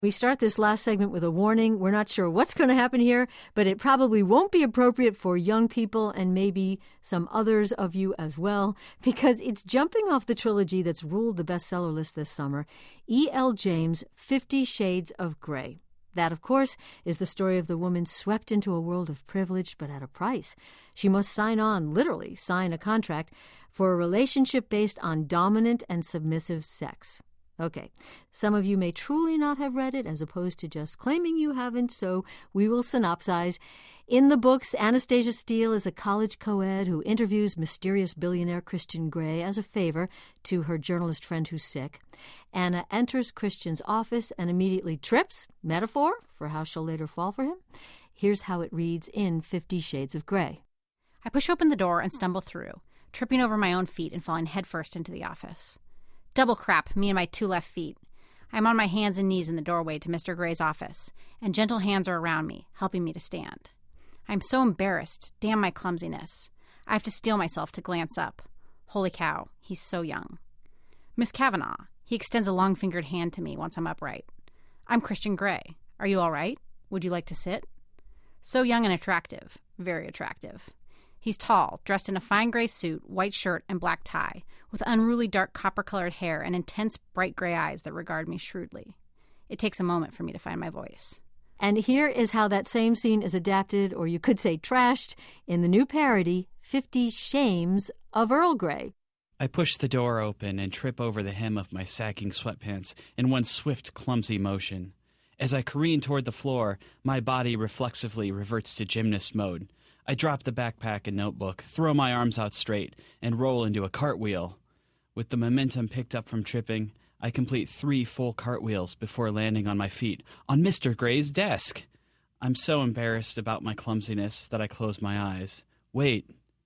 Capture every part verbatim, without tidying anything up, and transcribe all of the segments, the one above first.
We start this last segment with a warning. We're not sure what's going to happen here, but it probably won't be appropriate for young people and maybe some others of you as well, because it's jumping off the trilogy that's ruled the bestseller list this summer, E L. James' Fifty Shades of Grey. That, of course, is the story of the woman swept into a world of privilege, but at a price. She must sign on, literally sign a contract, for a relationship based on dominant and submissive sex. Okay, some of you may truly not have read it as opposed to just claiming you haven't, so we will synopsize. In the books, Anastasia Steele is a college co-ed who interviews mysterious billionaire Christian Grey as a favor to her journalist friend who's sick. Anna enters Christian's office and immediately trips, metaphor for how she'll later fall for him. Here's how it reads in Fifty Shades of Grey. I push open the door and stumble through, tripping over my own feet and falling headfirst into the office. Double crap, me and my two left feet. I'm on my hands and knees in the doorway to Mister Grey's office, and gentle hands are around me, helping me to stand. I'm so embarrassed. Damn my clumsiness. I have to steel myself to glance up. Holy cow, he's so young. Miss Kavanaugh. He extends a long-fingered hand to me once I'm upright. I'm Christian Grey. Are you all right? Would you like to sit? So young and attractive. Very attractive. He's tall, dressed in a fine gray suit, white shirt, and black tie, with unruly dark copper-colored hair and intense bright gray eyes that regard me shrewdly. It takes a moment for me to find my voice. And here is how that same scene is adapted, or you could say trashed, in the new parody, Fifty Shames of Earl Grey. I push the door open and trip over the hem of my sagging sweatpants in one swift, clumsy motion. As I careen toward the floor, my body reflexively reverts to gymnast mode. I drop the backpack and notebook, throw my arms out straight, and roll into a cartwheel. With the momentum picked up from tripping, I complete three full cartwheels before landing on my feet on Mister Grey's desk. I'm so embarrassed about my clumsiness that I close my eyes. Wait.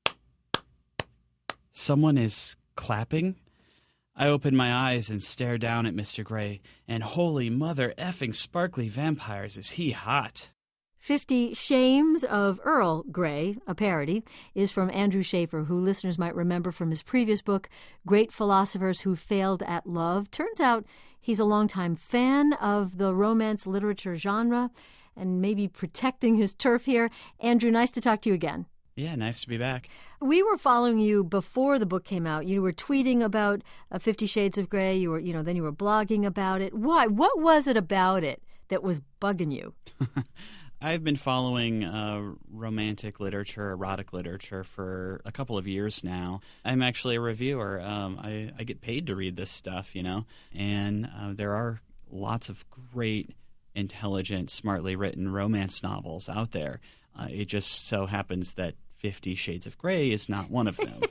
Someone is clapping? I open my eyes and stare down at Mister Grey, and holy mother effing sparkly vampires, is he hot. Fifty Shames of Earl Grey, a parody, is from Andrew Schaefer, who listeners might remember from his previous book, Great Philosophers Who Failed at Love. Turns out he's a longtime fan of the romance literature genre and maybe protecting his turf here. Andrew, nice to talk to you again. Yeah, nice to be back. We were following you before the book came out. You were tweeting about uh, Fifty Shades of Grey. You were, you know, then you were blogging about it. Why? What was it about it that was bugging you? I've been following uh, romantic literature, erotic literature for a couple of years now. I'm actually a reviewer. Um, I, I get paid to read this stuff, you know, and uh, there are lots of great, intelligent, smartly written romance novels out there. Uh, it just so happens that Fifty Shades of Grey is not one of them.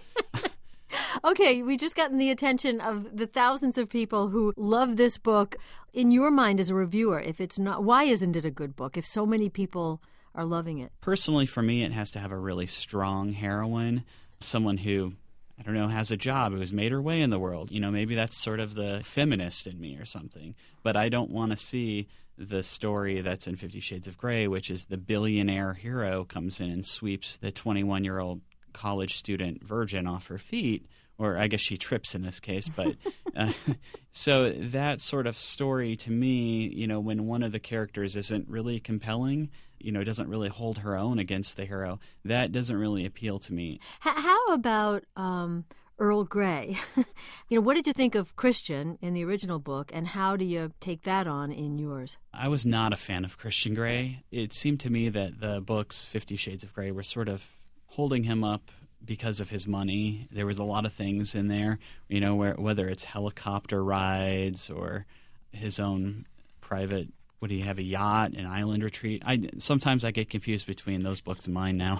Okay, we just gotten the attention of the thousands of people who love this book. In your mind as a reviewer, if it's not, why isn't it a good book if so many people are loving it? Personally, for me, it has to have a really strong heroine, someone who, I don't know, has a job, who has made her way in the world. You know, maybe that's sort of the feminist in me or something. But I don't want to see the story that's in Fifty Shades of Grey, which is the billionaire hero comes in and sweeps the twenty-one-year-old college student virgin off her feet. Or I guess she trips in this case. But uh, so that sort of story to me, you know, when one of the characters isn't really compelling, you know, doesn't really hold her own against the hero, that doesn't really appeal to me. H- how about um, Earl Grey? You know, what did you think of Christian in the original book, and how do you take that on in yours? I was not a fan of Christian Grey. It seemed to me that the books, Fifty Shades of Grey, were sort of holding him up because of his money. There was a lot of things in there, you know, where whether it's helicopter rides or his own private, would he have a yacht, an island retreat? I sometimes I get confused between those books and mine now.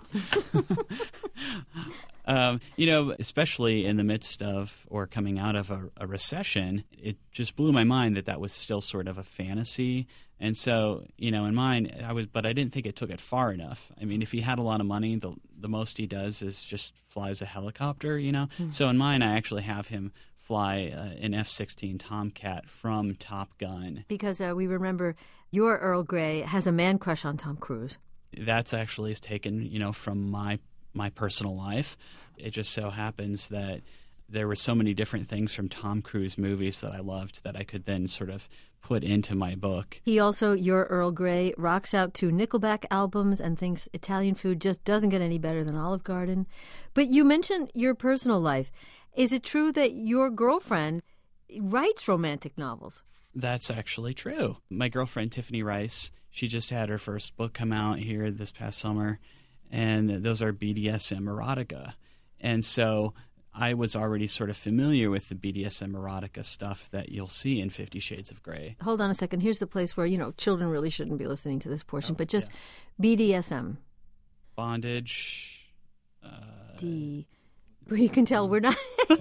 um, you know, especially in the midst of or coming out of a, a recession, it just blew my mind that that was still sort of a fantasy. And so, you know, in mine, I was, but I didn't think it took it far enough. I mean, if he had a lot of money, the the most he does is just flies a helicopter, you know. Mm-hmm. So in mine, I actually have him fly uh, an F sixteen Tomcat from Top Gun. Because uh, we remember your Earl Grey has a man crush on Tom Cruise. That's actually is taken, you know, from my my personal life. It just so happens that there were so many different things from Tom Cruise movies that I loved that I could then sort of put into my book. He also, your Earl Grey, rocks out to Nickelback albums and thinks Italian food just doesn't get any better than Olive Garden. But you mentioned your personal life. Is it true that your girlfriend writes romantic novels? That's actually true. My girlfriend, Tiffany Rice, she just had her first book come out here this past summer, and those are B D S M erotica. And so I was already sort of familiar with the B D S M erotica stuff that you'll see in Fifty Shades of Grey. Hold on a second. Here's the place where, you know, children really shouldn't be listening to this portion, Oh, but just yeah. B D S M. Bondage. Uh, D. Where you can tell we're not...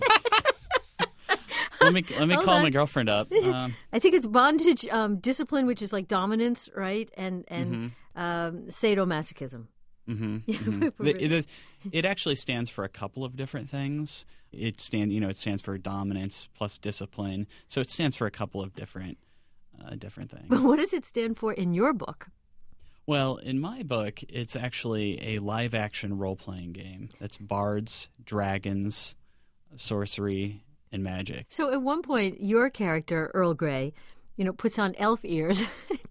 let me let me Hold call on. my girlfriend up. Um, I think it's bondage, um, discipline, which is like dominance, right? And, and um, sadomasochism. Mm-hmm, Yeah, mm-hmm. we're- It, it, it actually stands for a couple of different things. It stand, you know, it stands for dominance plus discipline. So it stands for a couple of different, uh, different things. But what does it stand for in your book? Well, in my book, it's actually a live-action role-playing game. That's bards, dragons, sorcery, and magic. So at one point, your character, Earl Grey, you know, puts on elf ears.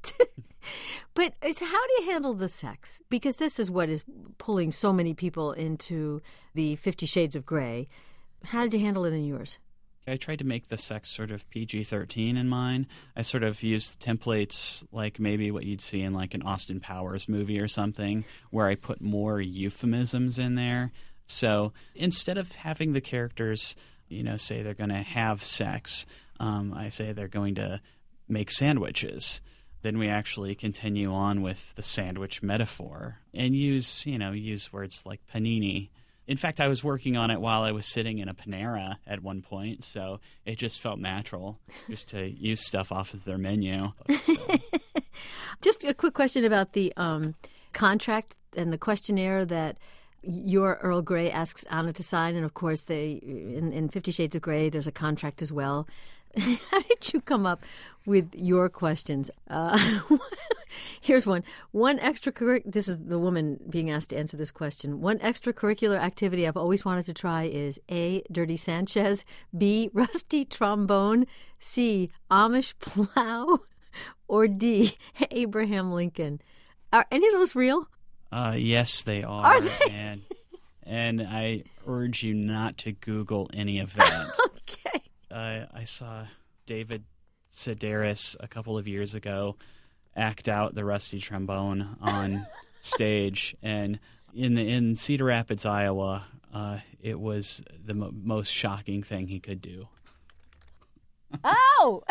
But it's, how do you handle the sex? Because this is what is pulling so many people into the Fifty Shades of Grey. How did you handle it in yours? I tried to make the sex sort of P G thirteen in mine. I sort of used templates like maybe what you'd see in like an Austin Powers movie or something, where I put more euphemisms in there. So instead of having the characters, you know, say they're going to have sex, um, I say they're going to make sandwiches. Then we actually continue on with the sandwich metaphor and use, you know, use words like panini. In fact, I was working on it while I was sitting in a Panera at one point, so it just felt natural just to use stuff off of their menu. So. Just a quick question about the um, contract and the questionnaire that your Earl Grey asks Anna to sign. And, of course, they in, in Fifty Shades of Grey, there's a contract as well. How did you come up with your questions? Uh, here's one. One extracurricular, this is the woman being asked to answer this question. One extracurricular activity I've always wanted to try is A, Dirty Sanchez, B, Rusty Trombone, C, Amish Plow, or D, Abraham Lincoln. Are any of those real? Uh, yes, they are. Are they? And, and I urge you not to Google any of that. Okay. Uh, I saw David Sedaris a couple of years ago act out the Rusty Trombone on stage, and in the in Cedar Rapids, Iowa, uh, it was the mo- most shocking thing he could do. Oh!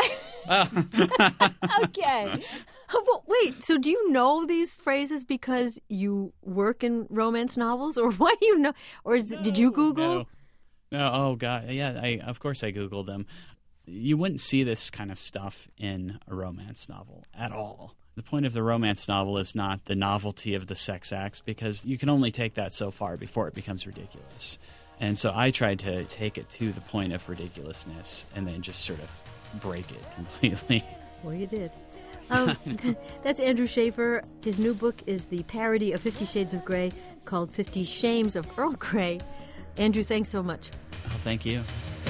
Okay. Well, wait, so do you know these phrases because you work in romance novels, or why do you know? Or is, No, did you Google? No. No, oh God, yeah. I of course I Googled them. You wouldn't see this kind of stuff in a romance novel at all. The point of the romance novel is not the novelty of the sex acts, because you can only take that so far before it becomes ridiculous. And so I tried to take it to the point of ridiculousness and then just sort of break it completely. Well, you did. Um, that's Andrew Schaefer. His new book is the parody of Fifty Shades of Grey called Fifty Shames of Earl Grey. Andrew, thanks so much. Oh, thank you.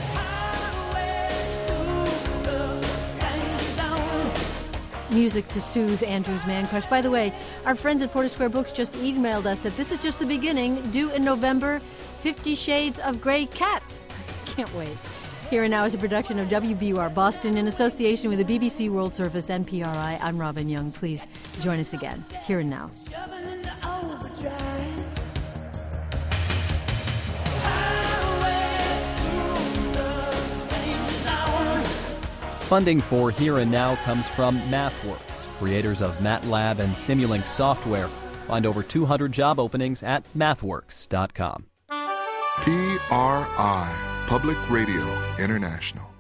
Music to soothe Andrew's man crush. By the way, our friends at Porter Square Books just emailed us that this is just the beginning. Due in November, Fifty Shades of Grey Cats. Can't wait. Here and Now is a production of W B U R Boston in association with the B B C World Service and P R I. I'm Robin Young. Please join us again. Here and Now. Funding for Here and Now comes from MathWorks, creators of MATLAB and Simulink software. Find over two hundred job openings at mathworks dot com. P R I, Public Radio International.